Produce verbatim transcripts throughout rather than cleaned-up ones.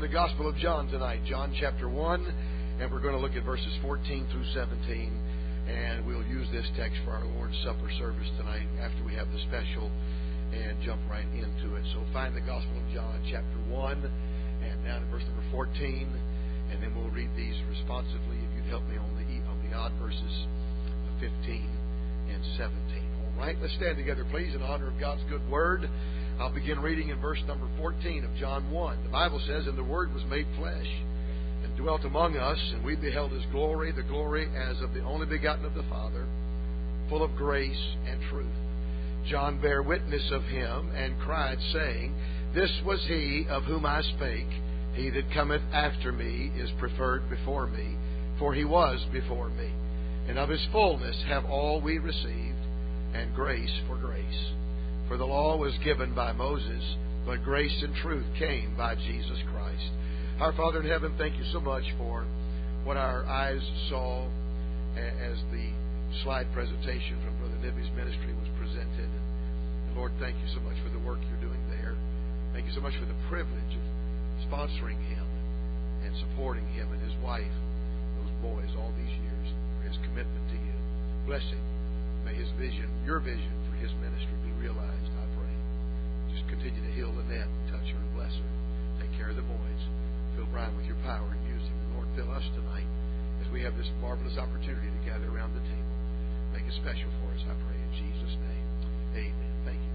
the Gospel of John tonight, John chapter one, and we're going to look at verses fourteen through seventeen, and we'll use this text for our Lord's Supper service tonight after we have the special and jump right into it. So find the Gospel of John chapter one and down at verse number fourteen, and then we'll read these responsively if you'd help me on the on the odd verses fifteen and seventeen. All right, let's stand together, please, in honor of God's good word. I'll begin reading in verse number fourteen of John one. The Bible says, "And the Word was made flesh, and dwelt among us, and we beheld His glory, the glory as of the only begotten of the Father, full of grace and truth. John bare witness of Him, and cried, saying, This was He of whom I spake. He that cometh after me is preferred before me, for He was before me. And of His fullness have all we received, and grace for grace. For the law was given by Moses, but grace and truth came by Jesus Christ." Our Father in heaven, thank you so much for what our eyes saw as the slide presentation from Brother Nibby's ministry was presented. And Lord, thank you so much for the work you're doing there. Thank you so much for the privilege of sponsoring him and supporting him and his wife, those boys, all these years, for his commitment to you. Bless him. May his vision, your vision for his ministry be realized, I pray. Just continue to heal Lynette and touch her and bless her. Take care of the boys. Fill Brian with your power and use him. And Lord, fill us tonight as we have this marvelous opportunity to gather around the table. Make it special for us, I pray, in Jesus' name. Amen. Thank you.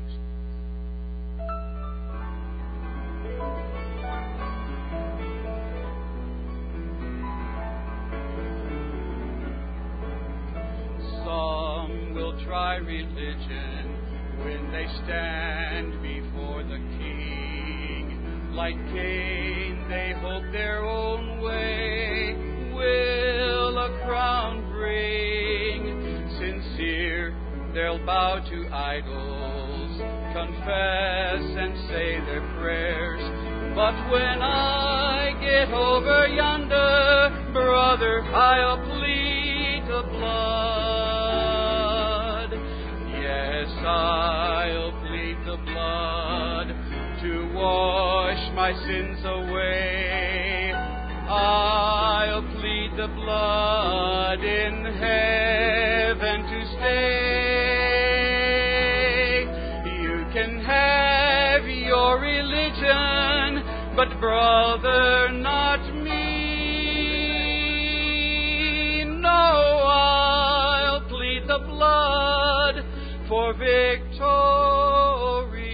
Some will try religion when they stand before the King. Like Cain, they hope their own way will a crown bring. Sincere, they'll bow to idols, confess and say their prayers. But when I get over yonder, brother, I'll plead the blood. Yes, I'll plead the blood to wash my sins away. I'll plead the blood in heaven to stay. You can have your religion, but brother, not me. No, I'll plead the blood for victory.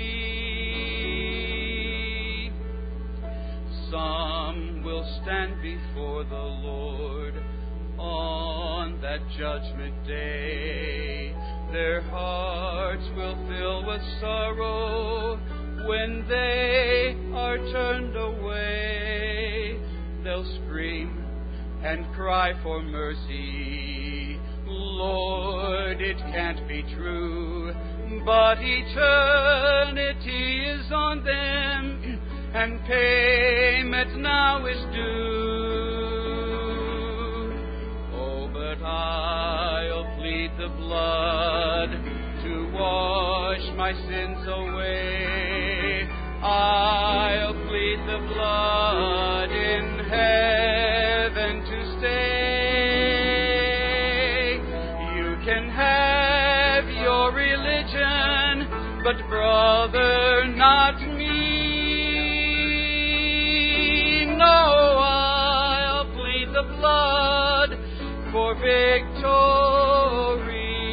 Some will stand before the Lord on that judgment day. Their hearts will fill with sorrow when they are turned away. They'll scream and cry for mercy. Lord, it can't be true, but eternity is on them, and payment now is due. Oh, but I'll plead the blood to wash my sins away. I'll plead the blood in heaven to stay. You can have your religion, but brother, not me. No, I'll plead the blood for victory.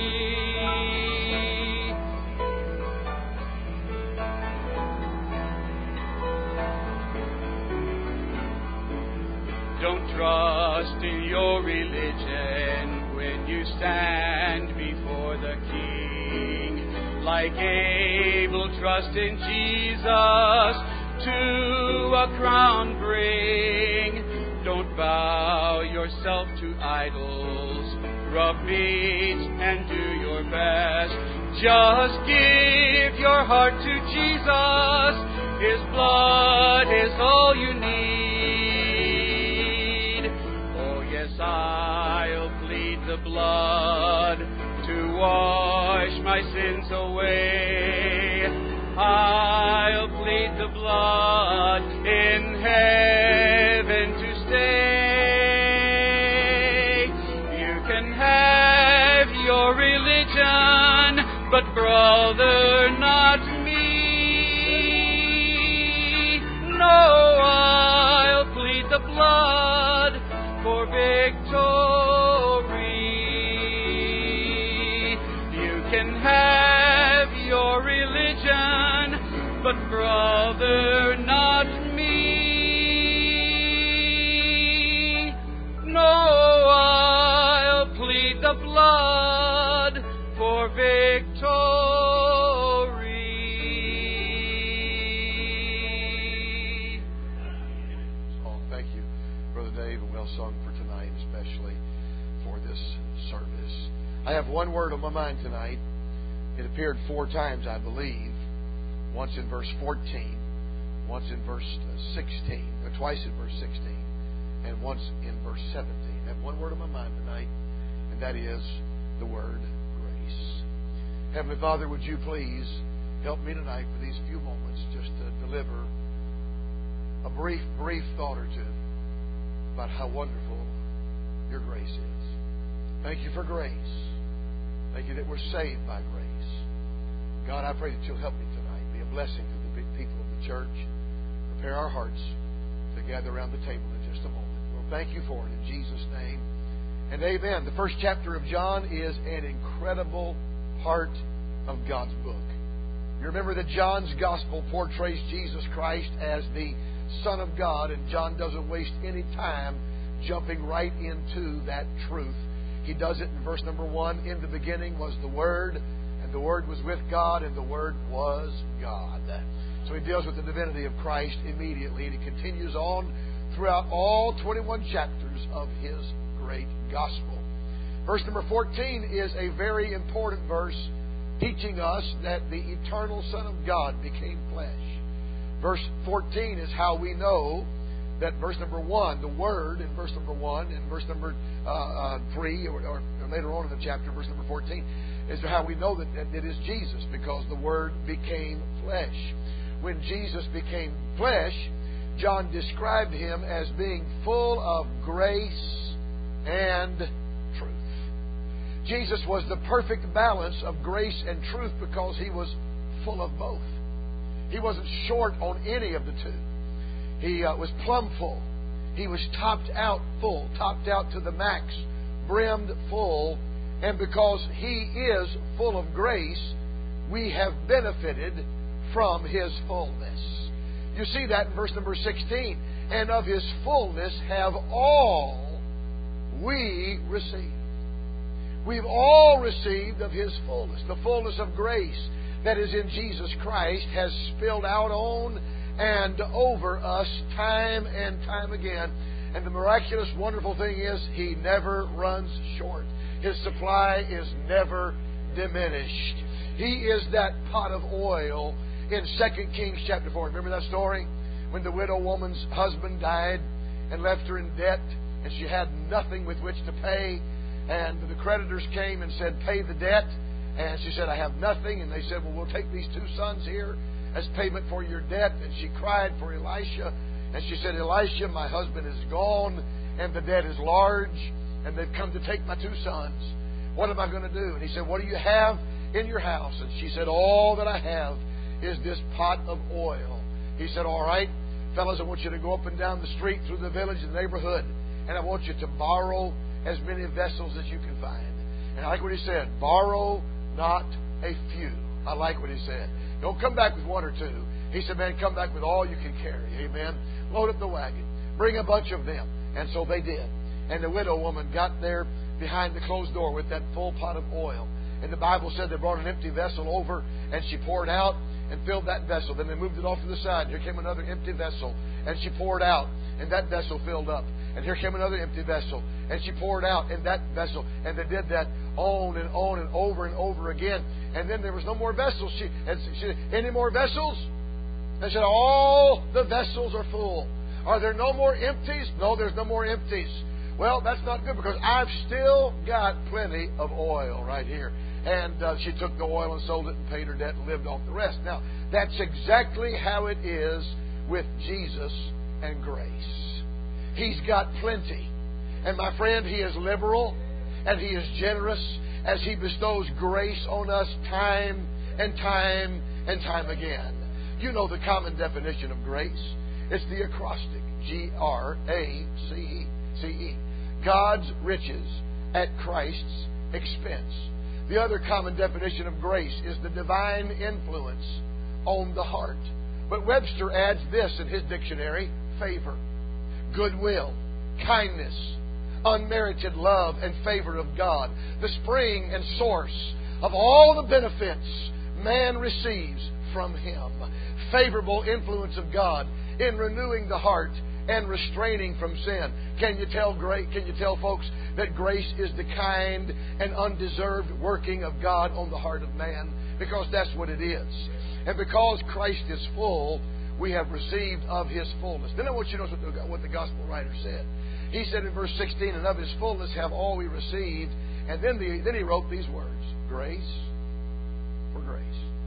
Don't trust in your religion when you stand before the King. Like Abel, trust in Jesus to a crown bring. Don't bow yourself to idols, rub meat and do your best. Just give your heart to Jesus. His blood is all you need. Oh yes, I'll plead the blood to wash my sins away. I'll plead the blood in heaven blood for victory. You can have your religion, but brother, not me. No, I'll plead the blood for victory. Oh, thank you, Brother Dave, and well sung for tonight, especially for this service. I have one word on my mind tonight. It appeared four times, I believe. Once in verse fourteen, once in verse sixteen, or twice in verse sixteen, and once in verse seventeen. I have one word on my mind tonight, and that is the word grace. Heavenly Father, would you please help me tonight for these few moments just to deliver a brief, brief thought or two about how wonderful your grace is. Thank you for grace. Thank you that we're saved by grace. God, I pray that you'll help me tonight. Be a blessing to the big people of the church. Prepare our hearts to gather around the table in just a moment. Well, thank you for it in Jesus' name. And amen. The first chapter of John is an incredible part of God's book. You remember that John's gospel portrays Jesus Christ as the Son of God, and John doesn't waste any time jumping right into that truth. He does it in verse number one. In the beginning was the Word, and the Word was with God, and the Word was God. So he deals with the divinity of Christ immediately, and he continues on throughout all twenty-one chapters of his great gospel. Verse number fourteen is a very important verse, teaching us that the eternal Son of God became flesh. Verse fourteen is how we know that verse number one, the Word in verse number one, and verse number uh, uh, three, or, or later on in the chapter, verse number fourteen, is how we know that, that it is Jesus, because the Word became flesh. When Jesus became flesh, John described him as being full of grace and truth. Jesus was the perfect balance of grace and truth because he was full of both. He wasn't short on any of the two. He uh, was plumb full. He was topped out full, topped out to the max, brimmed full. And because He is full of grace, we have benefited from His fullness. You see that in verse number sixteen. And of His fullness have all we received. We've all received of His fullness. The fullness of grace that is in Jesus Christ has spilled out on and over us time and time again. And the miraculous, wonderful thing is He never runs short. His supply is never diminished. He is that pot of oil in Second Kings chapter four. Remember that story? When the widow woman's husband died and left her in debt, and she had nothing with which to pay. And the creditors came and said, pay the debt. And she said, I have nothing. And they said, well, we'll take these two sons here as payment for your debt. And she cried for Elisha. And she said, Elisha, my husband is gone, and the debt is large, and they've come to take my two sons. What am I going to do? And he said, what do you have in your house? And she said, all that I have is this pot of oil. He said, all right, fellas, I want you to go up and down the street through the village and the neighborhood, and I want you to borrow as many vessels as you can find. And I like what he said, borrow not a few. I like what he said. Don't come back with one or two. He said, man, come back with all you can carry. Amen. Load up the wagon. Bring a bunch of them. And so they did. And the widow woman got there behind the closed door with that full pot of oil. And the Bible said they brought an empty vessel over, and she poured out and filled that vessel. Then they moved it off to the side. Here came another empty vessel, and she poured out, and that vessel filled up. And here came another empty vessel, and she poured out in that vessel. And they did that on and on and over and over again. And then there was no more vessels. She, and she said, any more vessels? They said, all the vessels are full. Are there no more empties? No, there's no more empties. Well, that's not good, because I've still got plenty of oil right here. And uh, she took the oil and sold it and paid her debt and lived off the rest. Now, that's exactly how it is with Jesus and grace. He's got plenty. And my friend, He is liberal and He is generous as He bestows grace on us time and time and time again. You know the common definition of grace. It's the acrostic. G R A C E. C E. God's riches at Christ's expense. The other common definition of grace is the divine influence on the heart. But Webster adds this in his dictionary: favor, goodwill, kindness, unmerited love and favor of God, the spring and source of all the benefits man receives from Him. Favorable influence of God in renewing the heart and restraining from sin. Can you tell great? Can you tell folks that grace is the kind and undeserved working of God on the heart of man? Because that's what it is. And because Christ is full, we have received of His fullness. Then I want you to notice what the, what the gospel writer said. He said in verse sixteen, "And of His fullness have all we received." And then, the, then he wrote these words: grace for grace.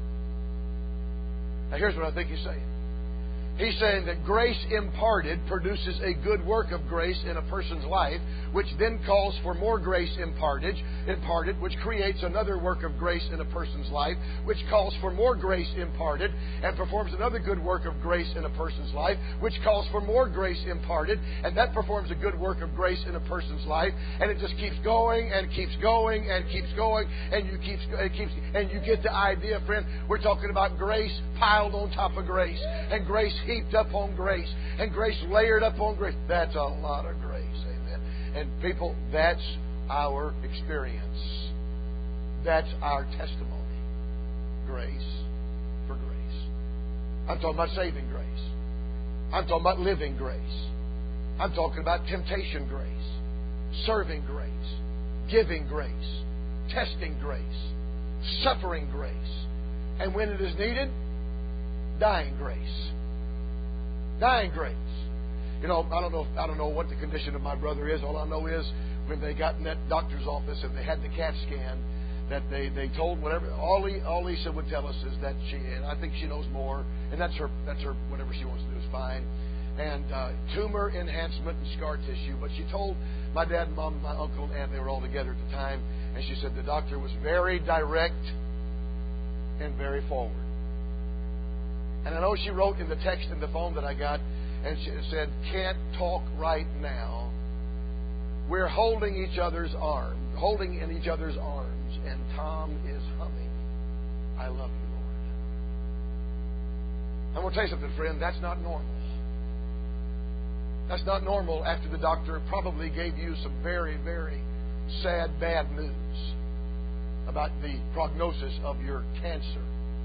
Now here's what I think he's saying. He's saying that grace imparted produces a good work of grace in a person's life, which then calls for more grace imparted, imparted, which creates another work of grace in a person's life, which calls for more grace imparted, and performs another good work of grace in a person's life, which calls for more grace imparted, and that performs a good work of grace in a person's life, and it just keeps going and keeps going and keeps going, and you keeps it keeps and you get the idea, friend. We're talking about grace piled on top of grace, and grace heaped up on grace, and grace layered up on grace. That's a lot of grace, amen. And people, that's our experience. That's our testimony. Grace for grace. I'm talking about saving grace. I'm talking about living grace. I'm talking about temptation grace, serving grace, giving grace, testing grace, suffering grace, and when it is needed, dying grace. Dying grace. You know, I don't know. I don't know what the condition of my brother is. All I know is when they got in that doctor's office and they had the CAT scan, that they, they told whatever. All he, all Lisa would tell us is that she, and I think she knows more, and that's her. That's her. Whatever she wants to do is fine. And uh, tumor enhancement and scar tissue. But she told my dad and mom, and my uncle and aunt, they were all together at the time, and she said the doctor was very direct and very forward. And I know she wrote in the text in the phone that I got, and she said, "Can't talk right now. We're holding each other's arms, holding in each other's arms, and Tom is humming, 'I love you, Lord.'" I'm going to tell you something, friend. That's not normal. That's not normal after the doctor probably gave you some very, very sad, bad news about the prognosis of your cancer.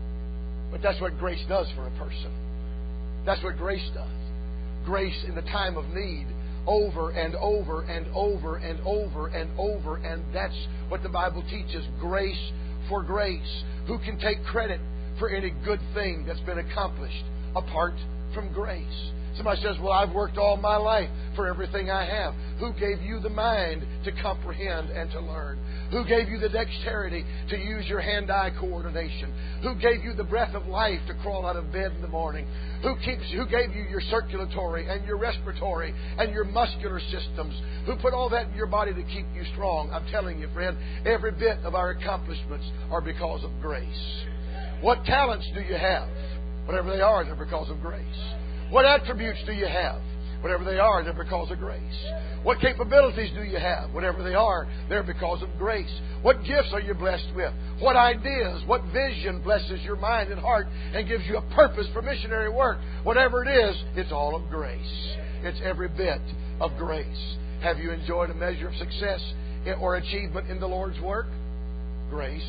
But that's what grace does for a person. That's what grace does. Grace in the time of need, over and over and over and over and over. And that's what the Bible teaches. Grace for grace. Who can take credit for any good thing that's been accomplished apart from grace? Somebody says, "Well, I've worked all my life for everything I have." Who gave you the mind to comprehend and to learn? Who gave you the dexterity to use your hand-eye coordination? Who gave you the breath of life to crawl out of bed in the morning? Who keeps? Who gave you your circulatory and your respiratory and your muscular systems? Who put all that in your body to keep you strong? I'm telling you, friend, every bit of our accomplishments are because of grace. What talents do you have? Whatever they are, they're because of grace. What attributes do you have? Whatever they are, they're because of grace. What capabilities do you have? Whatever they are, they're because of grace. What gifts are you blessed with? What ideas, what vision blesses your mind and heart and gives you a purpose for missionary work? Whatever it is, it's all of grace. It's every bit of grace. Have you enjoyed a measure of success or achievement in the Lord's work? Grace.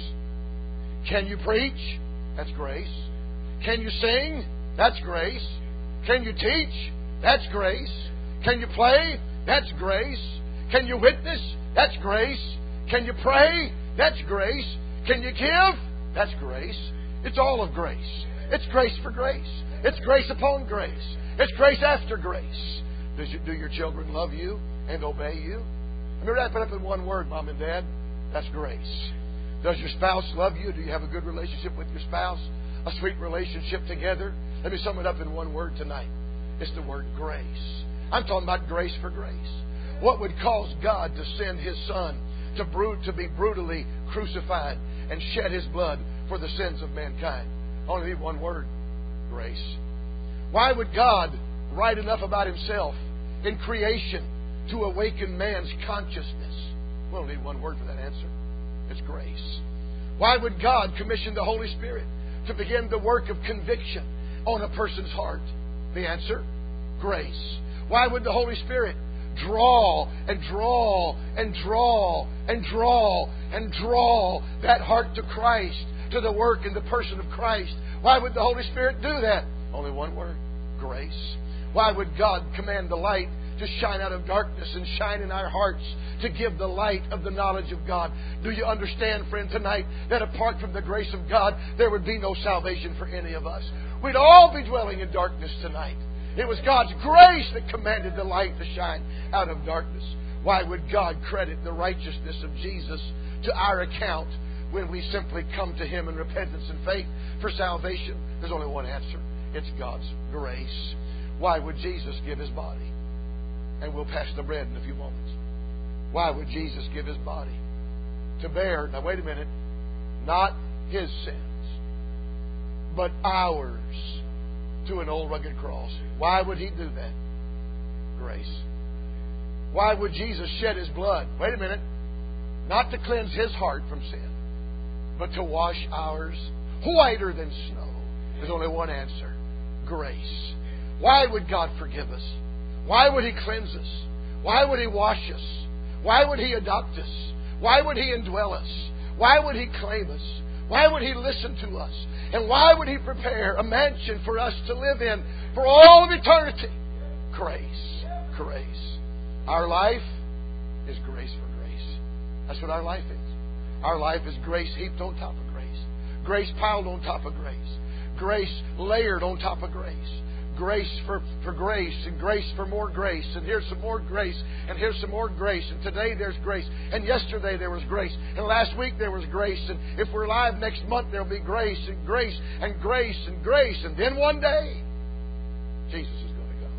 Can you preach? That's grace. Can you sing? That's grace. Can you teach? That's grace. Can you play? That's grace. Can you witness? That's grace. Can you pray? That's grace. Can you give? That's grace. It's all of grace. It's grace for grace. It's grace upon grace. It's grace after grace. Does you, do your children love you and obey you? Let me wrap it up in one word, Mom and Dad. That's grace. Does your spouse love you? Do you have a good relationship with your spouse? A sweet relationship together? Let me sum it up in one word tonight. It's the word grace. I'm talking about grace for grace. What would cause God to send His Son to, brute, to be brutally crucified and shed His blood for the sins of mankind? Only need one word. Grace. Why would God right enough about Himself in creation to awaken man's consciousness? We don't need one word for that answer. It's grace. Why would God commission the Holy Spirit to begin the work of conviction on a person's heart? The answer? Grace. Why would the Holy Spirit draw and draw and draw and draw and draw that heart to Christ, to the work and the person of Christ? Why would the Holy Spirit do that? Only one word. Grace. Why would God command the light to shine out of darkness and shine in our hearts to give the light of the knowledge of God? Do you understand, friend, tonight that apart from the grace of God, there would be no salvation for any of us? We'd all be dwelling in darkness tonight. It was God's grace that commanded the light to shine out of darkness. Why would God credit the righteousness of Jesus to our account when we simply come to Him in repentance and faith for salvation? There's only one answer. It's God's grace. Why would Jesus give His body? And we'll pass the bread in a few moments. Why would Jesus give His body? To bear, now wait a minute, not His sins, but ours, to an old rugged cross. Why would He do that? Grace. Why would Jesus shed His blood? Wait a minute. Not to cleanse His heart from sin, but to wash ours whiter than snow. There's only one answer. Grace. Why would God forgive us? Why would He cleanse us? Why would He wash us? Why would He adopt us? Why would He indwell us? Why would He claim us? Why would He listen to us? And why would He prepare a mansion for us to live in for all of eternity? Grace. Grace. Our life is grace for grace. That's what our life is. Our life is grace heaped on top of grace. Grace piled on top of grace. Grace layered on top of grace. Grace for, for grace, and grace for more grace, and here's some more grace, and here's some more grace, and today there's grace, and yesterday there was grace, and last week there was grace, and if we're alive next month there'll be grace, and grace, and grace, and grace, and then one day Jesus is going to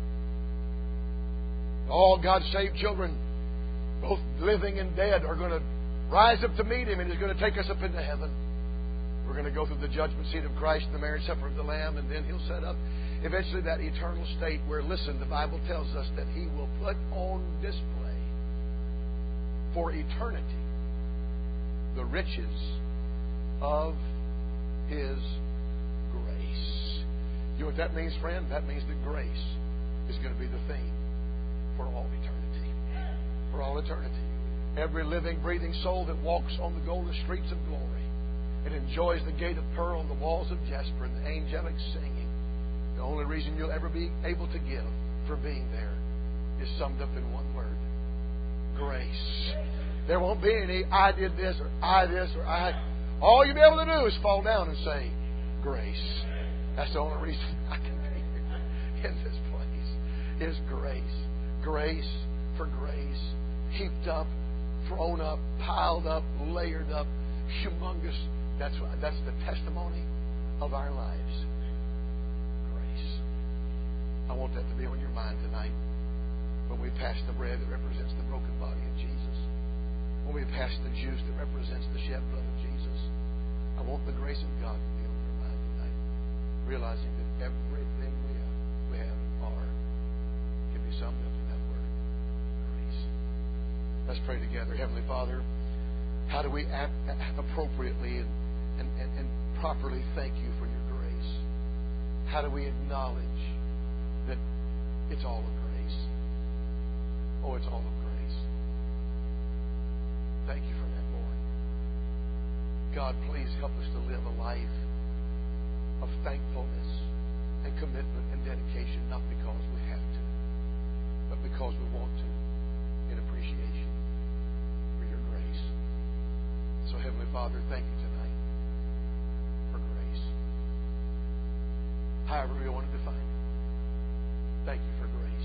go. All God's saved children, both living and dead, are going to rise up to meet Him, and He's going to take us up into heaven. We're going to go through the judgment seat of Christ and the marriage supper of the Lamb, and then He'll set up eventually that eternal state where, listen, the Bible tells us that He will put on display for eternity the riches of His grace. You know what that means, friend? That means that grace is going to be the theme for all eternity. For all eternity. Every living, breathing soul that walks on the golden streets of glory and enjoys the gate of pearl and the walls of jasper and the angelic singing, the only reason you'll ever be able to give for being there is summed up in one word. Grace. There won't be any I did this or I this or I. All you'll be able to do is fall down and say, grace. That's the only reason I can be here in this place is grace. Grace for grace. Heaped up, thrown up, piled up, layered up, humongous. That's, that's the testimony of our lives. I want that to be on your mind tonight when we pass the bread that represents the broken body of Jesus, when we pass the juice that represents the shed blood of Jesus. I want the grace of God to be on your mind tonight, realizing that everything we have, we have and are can be summed up in that word, grace. Let's pray together. Heavenly Father, how do we ap- appropriately and, and, and, and properly thank You for Your grace? How do we acknowledge that it's all of grace? Oh, it's all of grace. Thank You for that, Lord. God, please help us to live a life of thankfulness and commitment and dedication, not because we have to, but because we want to, in appreciation for Your grace. So, Heavenly Father, thank You tonight for grace. However we want to define it. Thank You for grace.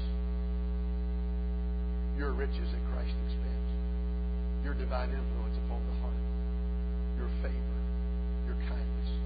Your riches at Christ's expense. Your divine influence upon the heart. Your favor. Your kindness.